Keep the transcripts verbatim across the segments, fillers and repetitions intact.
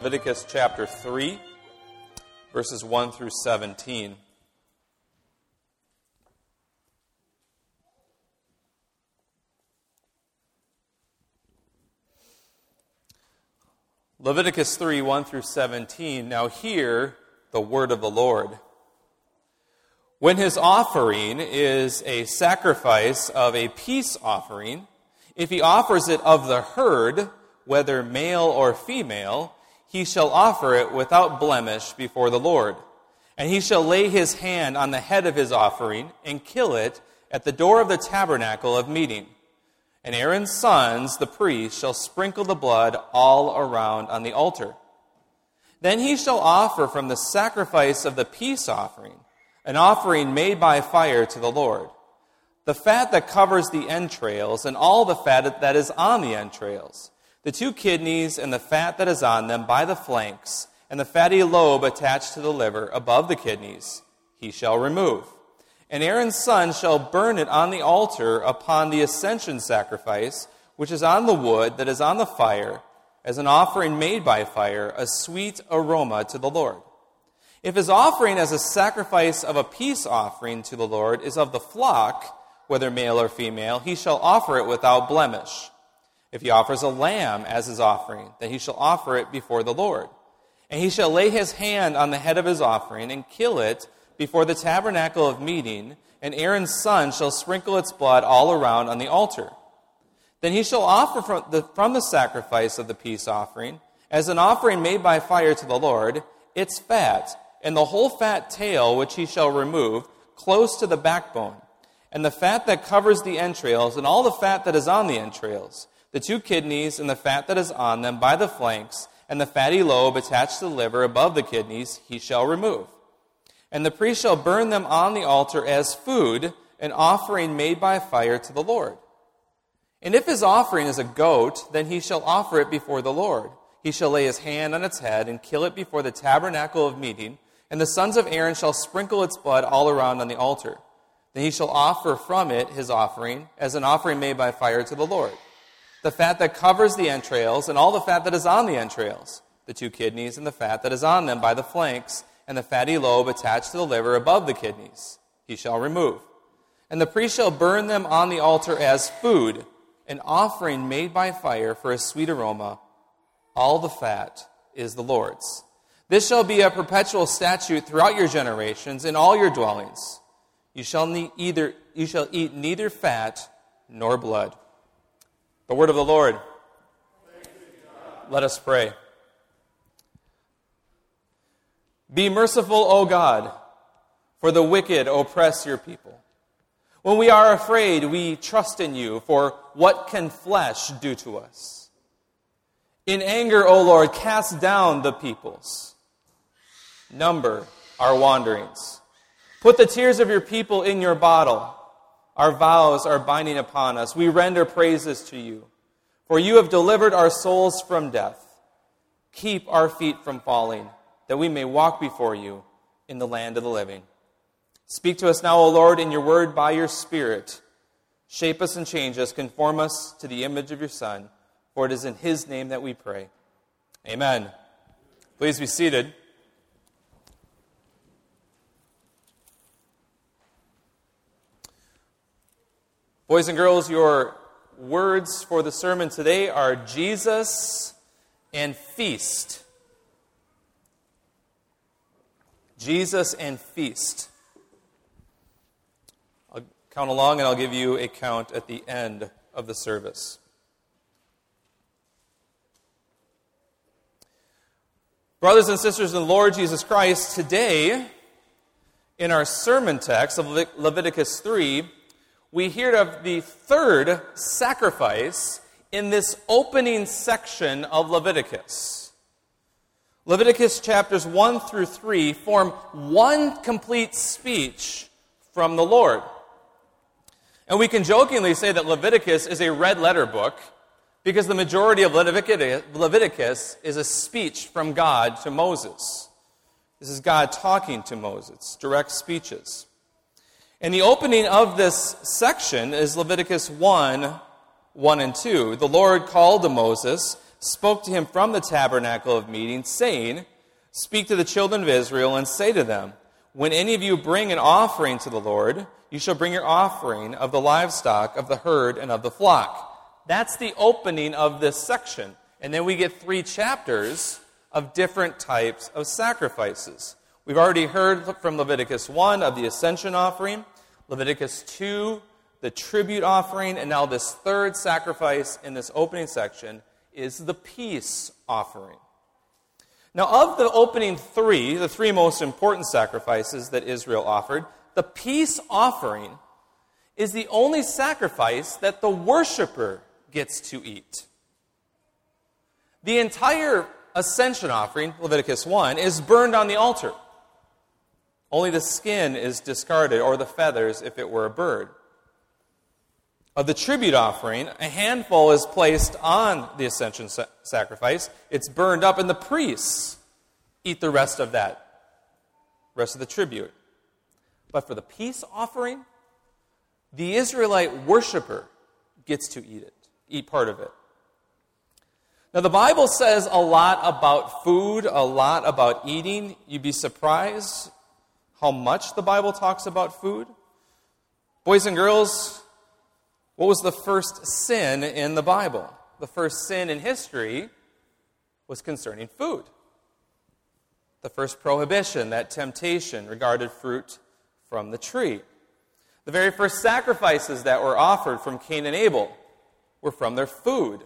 Leviticus chapter three, verses one through seventeen. Leviticus three, one through seventeen. Now hear the word of the Lord. When his offering is a sacrifice of a peace offering, if he offers it of the herd, whether male or female, he shall offer it without blemish before the Lord. And he shall lay his hand on the head of his offering and kill it at the door of the tabernacle of meeting. And Aaron's sons, the priests, shall sprinkle the blood all around on the altar. Then he shall offer from the sacrifice of the peace offering, an offering made by fire to the Lord, the fat that covers the entrails and all the fat that is on the entrails, the two kidneys and the fat that is on them by the flanks, and the fatty lobe attached to the liver above the kidneys, he shall remove. And Aaron's son shall burn it on the altar upon the ascension sacrifice, which is on the wood that is on the fire, as an offering made by fire, a sweet aroma to the Lord. If his offering as a sacrifice of a peace offering to the Lord is of the flock, whether male or female, he shall offer it without blemish. If he offers a lamb as his offering, then he shall offer it before the Lord. And he shall lay his hand on the head of his offering and kill it before the tabernacle of meeting, and Aaron's son shall sprinkle its blood all around on the altar. Then he shall offer from the, from the sacrifice of the peace offering, as an offering made by fire to the Lord, its fat, and the whole fat tail which he shall remove, close to the backbone, and the fat that covers the entrails, and all the fat that is on the entrails, the two kidneys and the fat that is on them by the flanks, and the fatty lobe attached to the liver above the kidneys, he shall remove. And the priest shall burn them on the altar as food, an offering made by fire to the Lord. And if his offering is a goat, then he shall offer it before the Lord. He shall lay his hand on its head and kill it before the tabernacle of meeting, and the sons of Aaron shall sprinkle its blood all around on the altar. Then he shall offer from it his offering as an offering made by fire to the Lord. The fat that covers the entrails, and all the fat that is on the entrails, the two kidneys and the fat that is on them by the flanks, and the fatty lobe attached to the liver above the kidneys, he shall remove. And the priest shall burn them on the altar as food, an offering made by fire for a sweet aroma. All the fat is the Lord's. This shall be a perpetual statute throughout your generations in all your dwellings. You shall, ne- either, you shall eat neither fat nor blood. The word of the Lord. Let us pray. Be merciful, O God, for the wicked oppress your people. When we are afraid, we trust in you, for what can flesh do to us? In anger, O Lord, cast down the peoples. Number our wanderings. Put the tears of your people in your bottle. Our vows are binding upon us. We render praises to you. For you have delivered our souls from death. Keep our feet from falling, that we may walk before you in the land of the living. Speak to us now, O Lord, in your word by your Spirit. Shape us and change us, conform us to the image of your Son, for it is in his name that we pray. Amen. Please be seated. Boys and girls, your words for the sermon today are Jesus and feast. Jesus and feast. I'll count along and I'll give you a count at the end of the service. Brothers and sisters in the Lord Jesus Christ, today in our sermon text of Leviticus three, we hear of the third sacrifice in this opening section of Leviticus. Leviticus chapters one through three form one complete speech from the Lord. And we can jokingly say that Leviticus is a red letter book because the majority of Leviticus is a speech from God to Moses. This is God talking to Moses, direct speeches. And the opening of this section is Leviticus one, one and two. The Lord called to Moses, spoke to him from the tabernacle of meeting, saying, "Speak to the children of Israel and say to them, when any of you bring an offering to the Lord, you shall bring your offering of the livestock, of the herd, and of the flock." That's the opening of this section. And then we get three chapters of different types of sacrifices. We've already heard from Leviticus one of the ascension offering, Leviticus two, the tribute offering, and now this third sacrifice in this opening section is the peace offering. Now, of the opening three, the three most important sacrifices that Israel offered, the peace offering is the only sacrifice that the worshiper gets to eat. The entire ascension offering, Leviticus one, is burned on the altar. Only the skin is discarded, or the feathers if it were a bird. Of the tribute offering, a handful is placed on the ascension sa- sacrifice. It's burned up, and the priests eat the rest of that, rest of the tribute. But for the peace offering, the Israelite worshiper gets to eat it, eat part of it. Now, the Bible says a lot about food, a lot about eating. You'd be surprised how much the Bible talks about food. Boys and girls, what was the first sin in the Bible? The first sin in history was concerning food. The first prohibition, that temptation, regarded fruit from the tree. The very first sacrifices that were offered from Cain and Abel were from their food.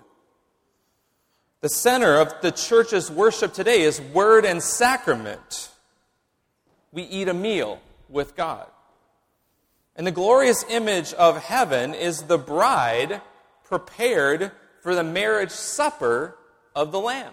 The center of the church's worship today is word and sacrament. We eat a meal with God. And the glorious image of heaven is the bride prepared for the marriage supper of the Lamb.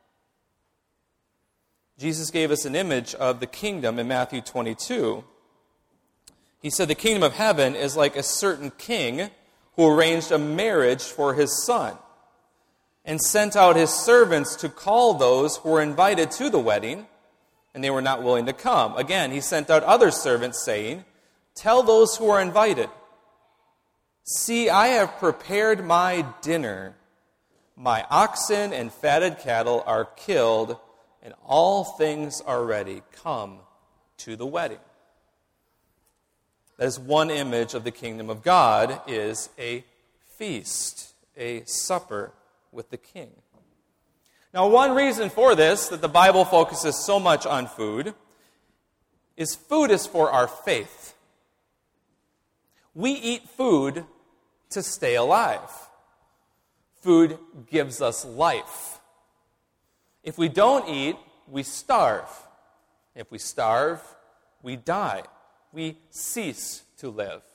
Jesus gave us an image of the kingdom in Matthew twenty-two. He said the kingdom of heaven is like a certain king who arranged a marriage for his son and sent out his servants to call those who were invited to the wedding, and they were not willing to come. Again, he sent out other servants, saying, "Tell those who are invited, see, I have prepared my dinner. My oxen and fatted cattle are killed, and all things are ready. Come to the wedding." That is one image of the kingdom of God, is a feast, a supper with the king. Now, one reason for this, that the Bible focuses so much on food, is food is for our faith. We eat food to stay alive. Food gives us life. If we don't eat, we starve. If we starve, we die. We cease to live.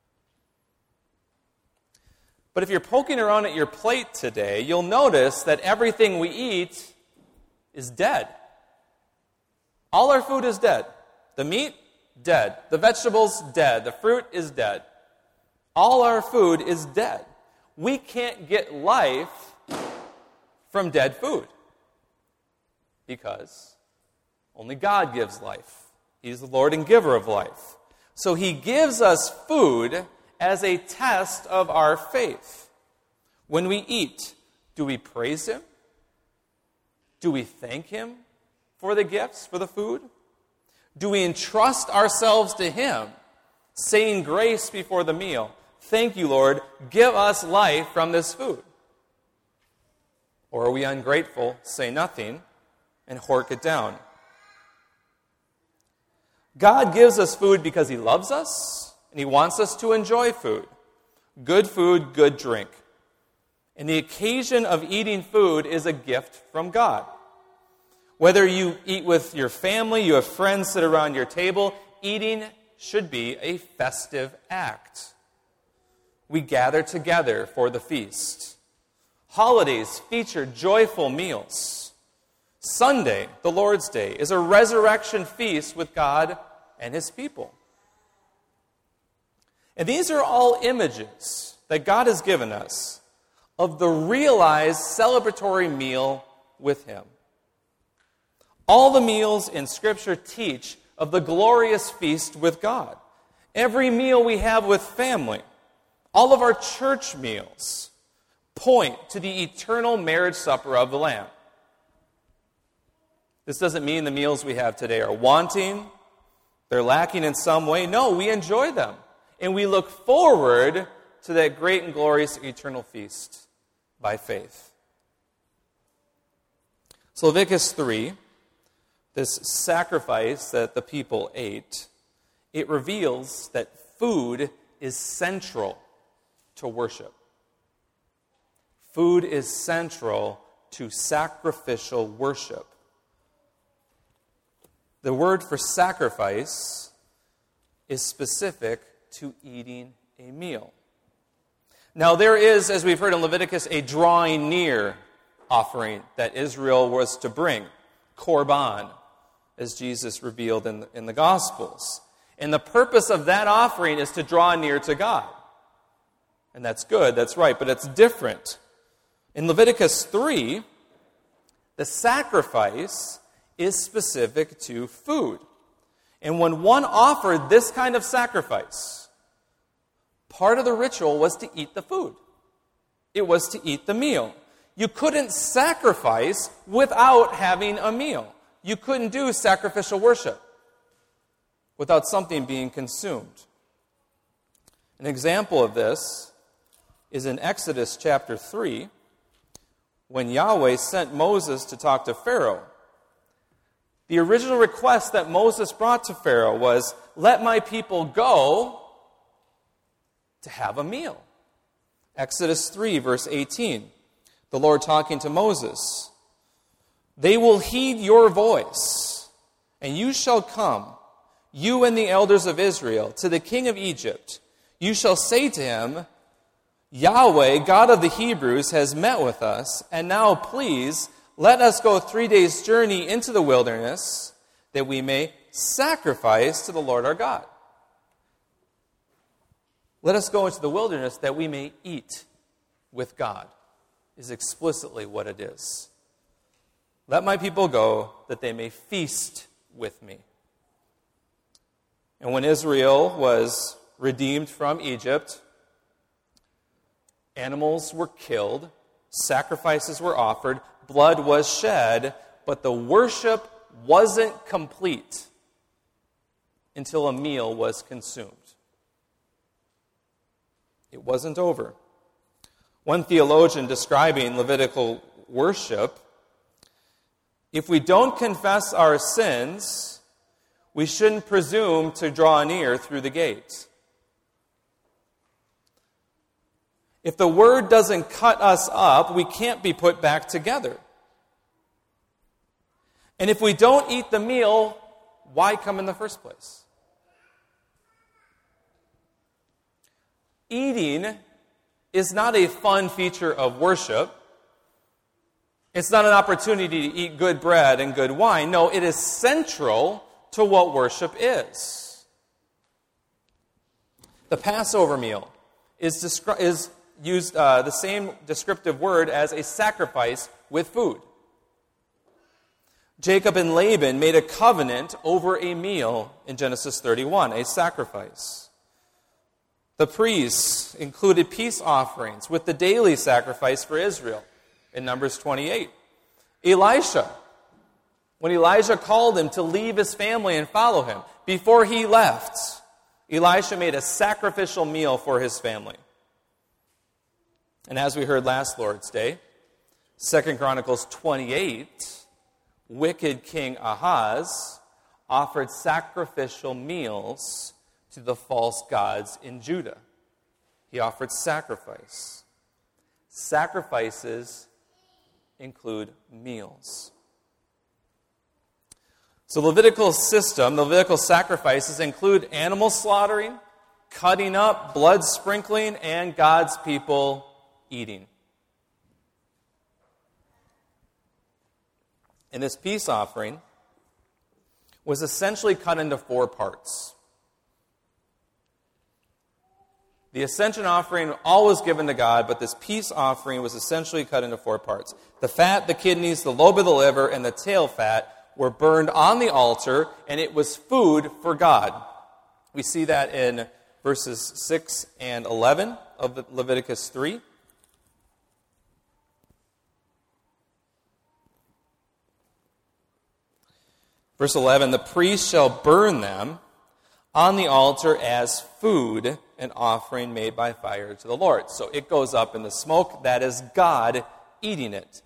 But if you're poking around at your plate today, you'll notice that everything we eat is dead. All our food is dead. The meat, dead. The vegetables, dead. The fruit is dead. All our food is dead. We can't get life from dead food because only God gives life. He's the Lord and giver of life. So He gives us food as a test of our faith. When we eat, do we praise Him? Do we thank Him for the gifts, for the food? Do we entrust ourselves to Him, saying grace before the meal? Thank you, Lord, give us life from this food. Or are we ungrateful, say nothing, and hork it down? God gives us food because He loves us, and He wants us to enjoy food. Good food, good drink. And the occasion of eating food is a gift from God. Whether you eat with your family, you have friends sit around your table, eating should be a festive act. We gather together for the feast. Holidays feature joyful meals. Sunday, the Lord's Day, is a resurrection feast with God and His people. And these are all images that God has given us of the realized celebratory meal with Him. All the meals in Scripture teach of the glorious feast with God. Every meal we have with family, all of our church meals, point to the eternal marriage supper of the Lamb. This doesn't mean the meals we have today are wanting, they're lacking in some way. No, we enjoy them. And we look forward to that great and glorious eternal feast by faith. So Leviticus three, this sacrifice that the people ate, it reveals that food is central to worship. Food is central to sacrificial worship. The word for sacrifice is specific to eating a meal. Now there is, as we've heard in Leviticus, a drawing near offering that Israel was to bring, korban, as Jesus revealed in the, in the Gospels. And the purpose of that offering is to draw near to God. And that's good, that's right, but it's different. In Leviticus three, the sacrifice is specific to food. And when one offered this kind of sacrifice, part of the ritual was to eat the food. It was to eat the meal. You couldn't sacrifice without having a meal. You couldn't do sacrificial worship without something being consumed. An example of this is in Exodus chapter three, when Yahweh sent Moses to talk to Pharaoh. The original request that Moses brought to Pharaoh was, "Let my people go to have a meal." Exodus three, verse eighteen. The Lord talking to Moses. "They will heed your voice, and you shall come, you and the elders of Israel, to the king of Egypt. You shall say to him, Yahweh, God of the Hebrews, has met with us, and now please let us go three days' journey into the wilderness, that we may sacrifice to the Lord our God." Let us go into the wilderness that we may eat with God, is explicitly what it is. Let my people go that they may feast with me. And when Israel was redeemed from Egypt, animals were killed, sacrifices were offered, blood was shed, but the worship wasn't complete until a meal was consumed. It wasn't over. One theologian describing Levitical worship, if we don't confess our sins, we shouldn't presume to draw near through the gate. If the word doesn't cut us up, we can't be put back together. And if we don't eat the meal, why come in the first place? Eating is not a fun feature of worship. It's not an opportunity to eat good bread and good wine. No, it is central to what worship is. The Passover meal is, descri- is used uh, the same descriptive word as a sacrifice with food. Jacob and Laban made a covenant over a meal in Genesis thirty-one, a sacrifice. The priests included peace offerings with the daily sacrifice for Israel in Numbers twenty-eight. Elisha, when Elijah called him to leave his family and follow him, before he left, Elisha made a sacrificial meal for his family. And as we heard last Lord's Day, Second Chronicles twenty-eight, wicked King Ahaz offered sacrificial meals to the false gods in Judah. He offered sacrifice. Sacrifices include meals. So Levitical system, the Levitical sacrifices include animal slaughtering, cutting up, blood sprinkling, and God's people eating. And this peace offering was essentially cut into four parts. The ascension offering, always given to God, but this peace offering was essentially cut into four parts. The fat, the kidneys, the lobe of the liver, and the tail fat were burned on the altar, and it was food for God. We see that in verses six and eleven of Leviticus three. Verse eleven, the priest shall burn them on the altar as food, an offering made by fire to the Lord. So it goes up in the smoke. That is God eating it.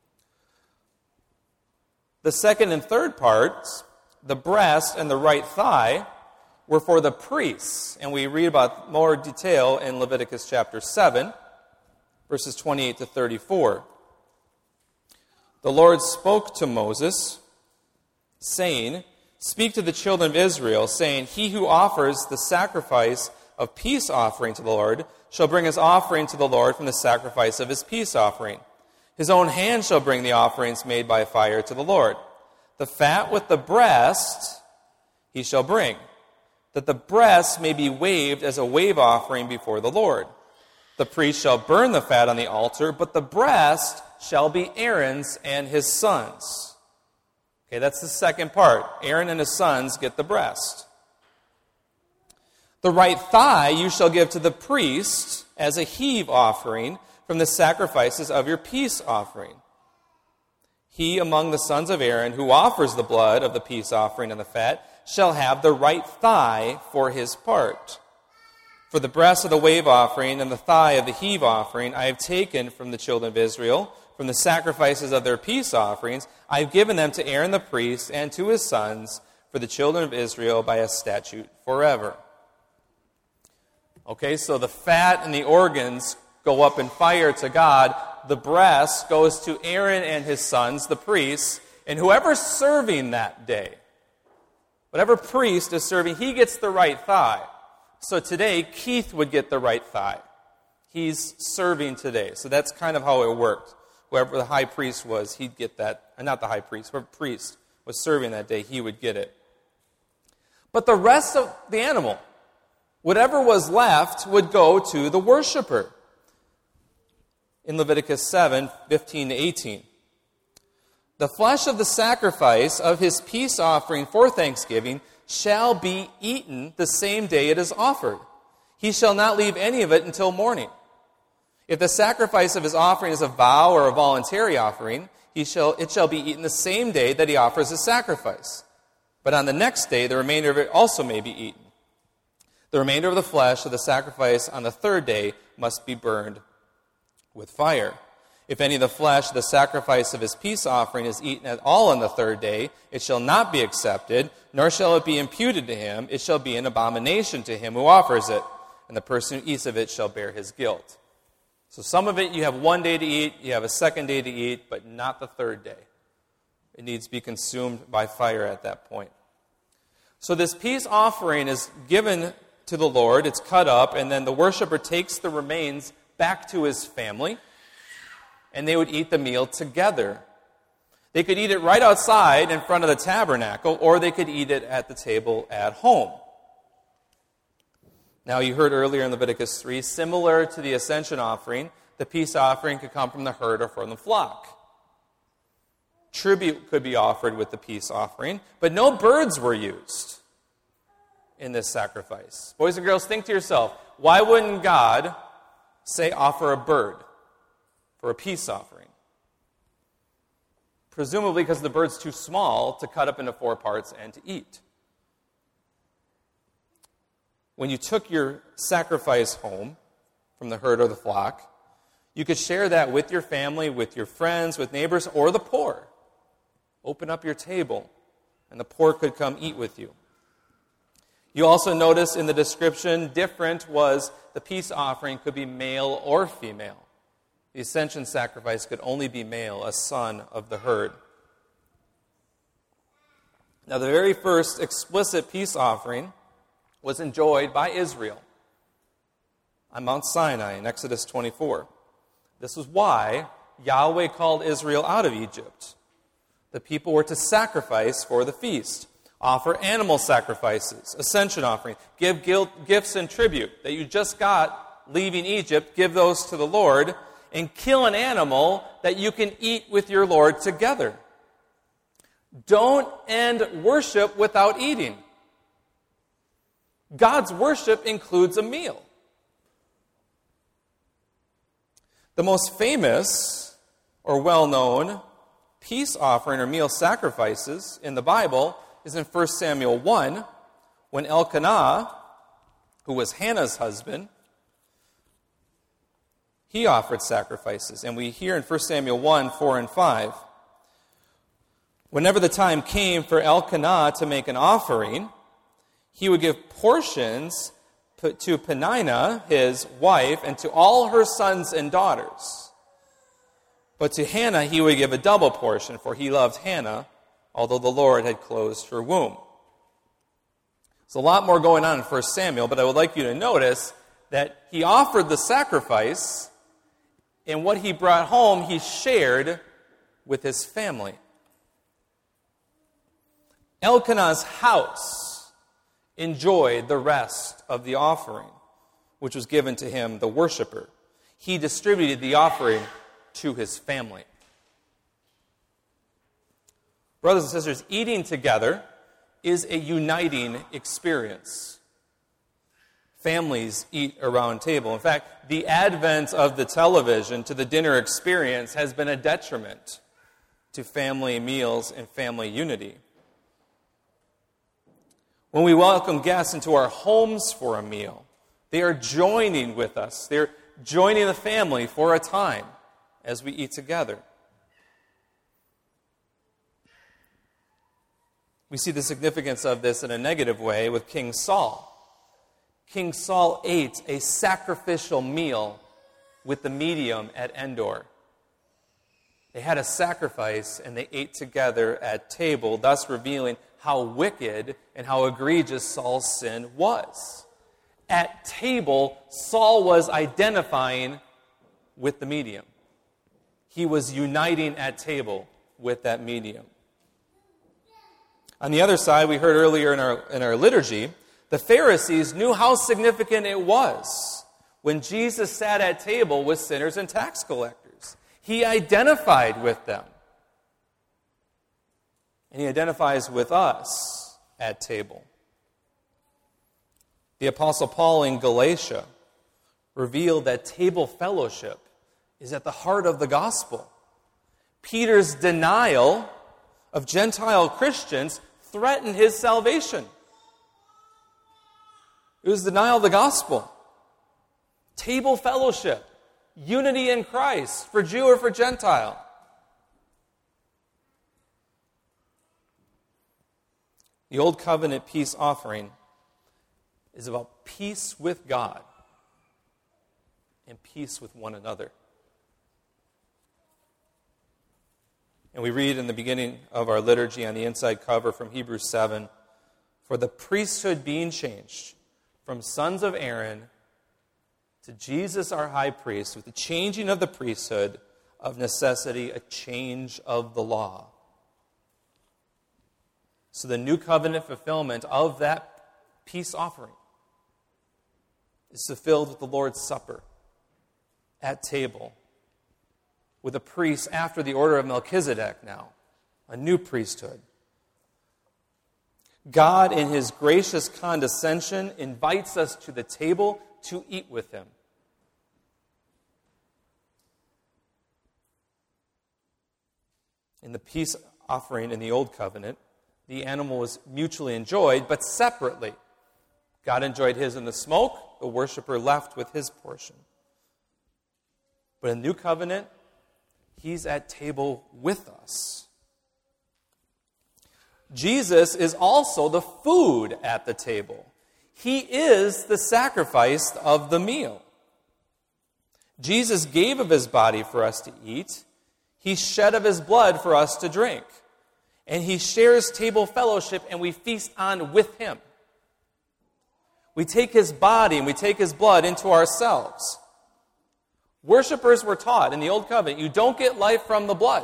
The second and third parts, the breast and the right thigh, were for the priests. And we read about more detail in Leviticus chapter seven, verses twenty-eight to thirty-four. The Lord spoke to Moses, saying, speak to the children of Israel, saying, he who offers the sacrifice of peace offering to the Lord shall bring his offering to the Lord from the sacrifice of his peace offering. His own hand shall bring the offerings made by fire to the Lord. The fat with the breast he shall bring, that the breast may be waved as a wave offering before the Lord. The priest shall burn the fat on the altar, but the breast shall be Aaron's and his sons. Okay, that's the second part. Aaron and his sons get the breast. The right thigh you shall give to the priest as a heave offering from the sacrifices of your peace offering. He among the sons of Aaron who offers the blood of the peace offering and the fat shall have the right thigh for his part. For the breast of the wave offering and the thigh of the heave offering I have taken from the children of Israel, from the sacrifices of their peace offerings, I have given them to Aaron the priest and to his sons for the children of Israel by a statute forever. Okay, so the fat and the organs go up in fire to God. The breast goes to Aaron and his sons, the priests, and whoever's serving that day, whatever priest is serving, he gets the right thigh. So today, Keith would get the right thigh. He's serving today. So that's kind of how it worked. Whoever the high priest was, he'd get that. Not the high priest, whoever priest was serving that day, he would get it. But the rest of the animal, whatever was left, would go to the worshiper. In Leviticus seven, fifteen to eighteen. The flesh of the sacrifice of his peace offering for thanksgiving shall be eaten the same day it is offered. He shall not leave any of it until morning. If the sacrifice of his offering is a vow or a voluntary offering, he shall, it shall be eaten the same day that he offers his sacrifice. But on the next day, the remainder of it also may be eaten. The remainder of the flesh of the sacrifice on the third day must be burned with fire. If any of the flesh of the sacrifice of his peace offering is eaten at all on the third day, it shall not be accepted, nor shall it be imputed to him. It shall be an abomination to him who offers it, and the person who eats of it shall bear his guilt. So some of it you have one day to eat, you have a second day to eat, but not the third day. It needs to be consumed by fire at that point. So this peace offering is given to the Lord, it's cut up, and then the worshiper takes the remains back to his family, and they would eat the meal together. They could eat it right outside in front of the tabernacle, or they could eat it at the table at home. Now, you heard earlier in Leviticus three, similar to the ascension offering, the peace offering could come from the herd or from the flock. Tribute could be offered with the peace offering, but no birds were used in this sacrifice. Boys and girls, think to yourself, why wouldn't God say offer a bird for a peace offering? Presumably because the bird's too small to cut up into four parts and to eat. When you took your sacrifice home from the herd or the flock, you could share that with your family, with your friends, with neighbors, or the poor. Open up your table, and the poor could come eat with you. You also notice in the description, different was the peace offering could be male or female. The ascension sacrifice could only be male, a son of the herd. Now, the very first explicit peace offering was enjoyed by Israel on Mount Sinai in Exodus twenty-four. This was why Yahweh called Israel out of Egypt. The people were to sacrifice for the feast, offer animal sacrifices, ascension offering, give gifts and tribute that you just got leaving Egypt, give those to the Lord, and kill an animal that you can eat with your Lord together. Don't end worship without eating. God's worship includes a meal. The most famous or well-known peace offering or meal sacrifices in the Bible is in First Samuel one, when Elkanah, who was Hannah's husband, he offered sacrifices. And we hear in First Samuel one, four and five, whenever the time came for Elkanah to make an offering, he would give portions to Peninnah, his wife, and to all her sons and daughters. But to Hannah he would give a double portion, for he loved Hannah, although the Lord had closed her womb. There's a lot more going on in First Samuel, but I would like you to notice that he offered the sacrifice, and what he brought home he shared with his family. Elkanah's house enjoyed the rest of the offering, which was given to him, the worshiper. He distributed the offering to his family. Brothers and sisters, eating together is a uniting experience. Families eat around a table. In fact, the advent of the television to the dinner experience has been a detriment to family meals and family unity. When we welcome guests into our homes for a meal, they are joining with us. They're joining the family for a time as we eat together. We see the significance of this in a negative way with King Saul. King Saul ate a sacrificial meal with the medium at Endor. They had a sacrifice and they ate together at table, thus revealing how wicked and how egregious Saul's sin was. At table, Saul was identifying with the medium. He was uniting at table with that medium. On the other side, we heard earlier in our, in our liturgy, the Pharisees knew how significant it was when Jesus sat at table with sinners and tax collectors. He identified with them. And he identifies with us at table. The Apostle Paul in Galatia revealed that table fellowship is at the heart of the gospel. Peter's denial of Gentile Christians threatened his salvation. It was denial of the gospel. Table fellowship, unity in Christ, for Jew or for Gentile. The Old Covenant peace offering is about peace with God and peace with one another. And we read in the beginning of our liturgy on the inside cover from Hebrews seven, for the priesthood being changed from sons of Aaron to Jesus our high priest, with the changing of the priesthood, of necessity, a change of the law. So the new covenant fulfillment of that peace offering is fulfilled with the Lord's Supper at table, with a priest after the order of Melchizedek now, a new priesthood. God, in his gracious condescension, invites us to the table to eat with him. In the peace offering in the Old Covenant, the animal was mutually enjoyed, but separately. God enjoyed his in the smoke, the worshiper left with his portion. But in the New Covenant, he's at table with us. Jesus is also the food at the table. He is the sacrifice of the meal. Jesus gave of his body for us to eat. He shed of his blood for us to drink. And he shares table fellowship, and we feast on with him. We take his body and we take his blood into ourselves. Worshippers were taught in the Old Covenant, you don't get life from the blood.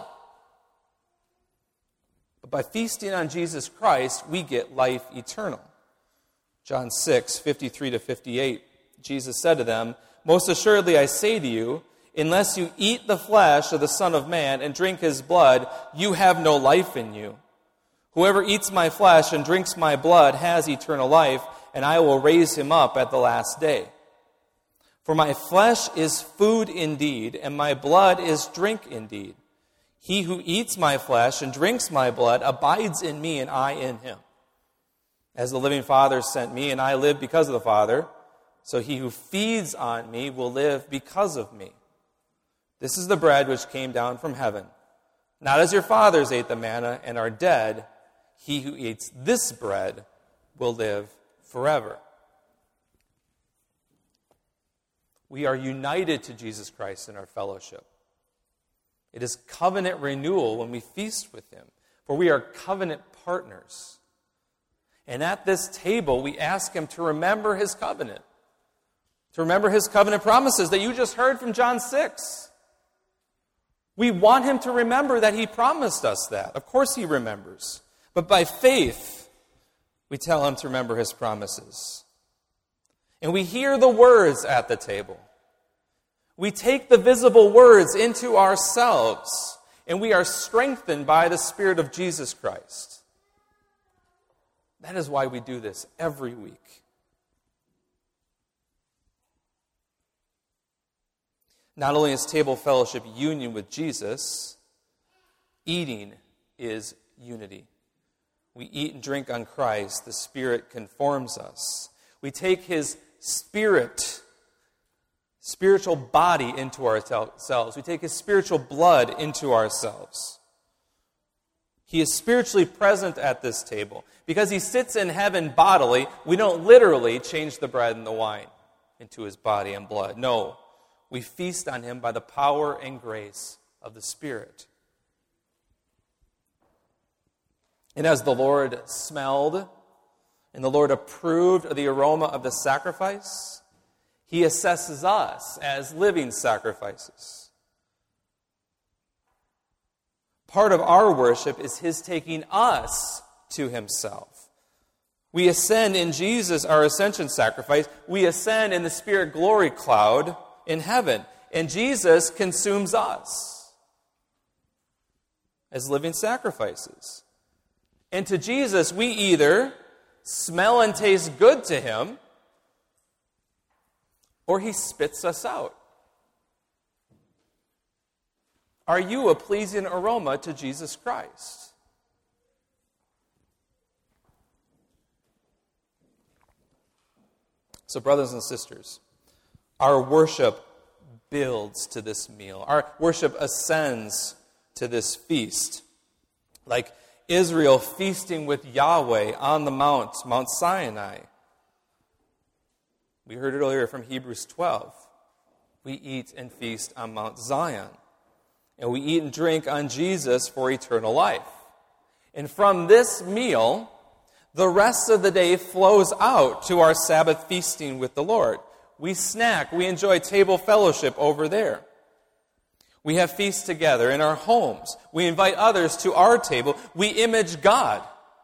But by feasting on Jesus Christ, we get life eternal. John six, fifty-three to fifty-eight, Jesus said to them, most assuredly I say to you, unless you eat the flesh of the Son of Man and drink his blood, you have no life in you. Whoever eats my flesh and drinks my blood has eternal life, and I will raise him up at the last day. For my flesh is food indeed, and my blood is drink indeed. He who eats my flesh and drinks my blood abides in me and I in him. As the living Father sent me and I live because of the Father, so he who feeds on me will live because of me. This is the bread which came down from heaven. Not as your fathers ate the manna and are dead, he who eats this bread will live forever. We are united to Jesus Christ in our fellowship. It is covenant renewal when we feast with him, for we are covenant partners. And at this table, we ask him to remember his covenant, to remember his covenant promises that you just heard from John six. We want him to remember that he promised us that. Of course he remembers. But by faith, we tell him to remember his promises. And we hear the words at the table. We take the visible words into ourselves, and we are strengthened by the Spirit of Jesus Christ. That is why we do this every week. Not only is table fellowship union with Jesus, eating is unity. We eat and drink on Christ. The Spirit conforms us. We take his spirit, spiritual body into ourselves. We take his spiritual blood into ourselves. He is spiritually present at this table. Because he sits in heaven bodily, we don't literally change the bread and the wine into his body and blood. No, we feast on him by the power and grace of the Spirit. And as the Lord smelled and the Lord approved of the aroma of the sacrifice, he assesses us as living sacrifices. Part of our worship is his taking us to himself. We ascend in Jesus, our ascension sacrifice. We ascend in the Spirit glory cloud in heaven. And Jesus consumes us as living sacrifices. And to Jesus, we either smell and taste good to him, or he spits us out. Are you a pleasing aroma to Jesus Christ? So, brothers and sisters, our worship builds to this meal. Our worship ascends to this feast. Like Israel feasting with Yahweh on the mount, Mount Sinai. We heard it earlier from Hebrews twelve. We eat and feast on Mount Zion. And we eat and drink on Jesus for eternal life. And from this meal, the rest of the day flows out to our Sabbath feasting with the Lord. We snack, we enjoy table fellowship over there. We have feasts together in our homes. We invite others to our table. We image God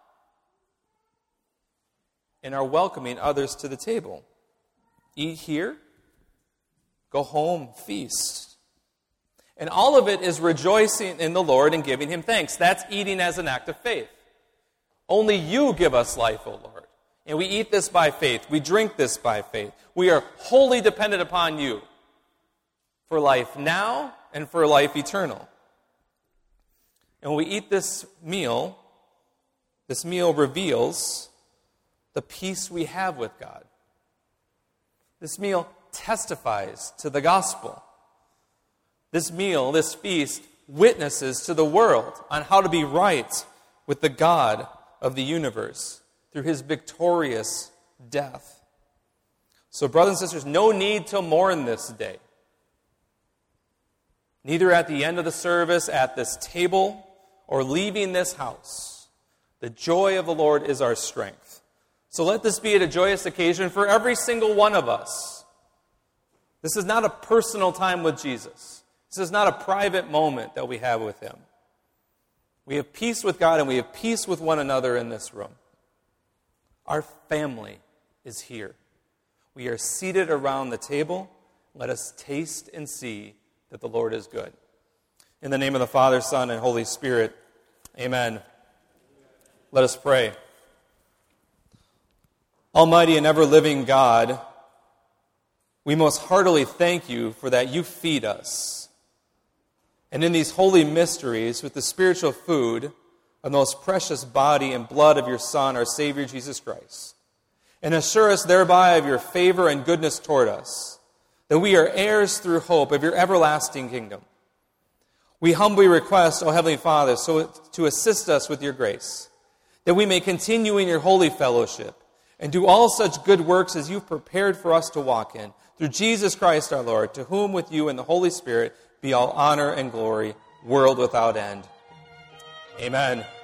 and are welcoming others to the table. Eat here, go home, feast. And all of it is rejoicing in the Lord and giving him thanks. That's eating as an act of faith. Only you give us life, O Lord. And we eat this by faith. We drink this by faith. We are wholly dependent upon you for life now and for life eternal. And when we eat this meal, this meal reveals the peace we have with God. This meal testifies to the gospel. This meal, this feast, witnesses to the world on how to be right with the God of the universe through his victorious death. So, brothers and sisters, no need to mourn this day. Neither at the end of the service, at this table, or leaving this house. The joy of the Lord is our strength. So let this be a joyous occasion for every single one of us. This is not a personal time with Jesus. This is not a private moment that we have with him. We have peace with God and we have peace with one another in this room. Our family is here. We are seated around the table. Let us taste and see that the Lord is good. In the name of the Father, Son, and Holy Spirit, amen. Let us pray. Almighty and ever-living God, we most heartily thank you for that you feed us. And in these holy mysteries, with the spiritual food of the most precious body and blood of your Son, our Savior Jesus Christ, and assure us thereby of your favor and goodness toward us, that we are heirs through hope of your everlasting kingdom. We humbly request, O Heavenly Father, so to assist us with your grace, that we may continue in your holy fellowship and do all such good works as you've prepared for us to walk in, through Jesus Christ our Lord, to whom with you and the Holy Spirit be all honor and glory, world without end. Amen.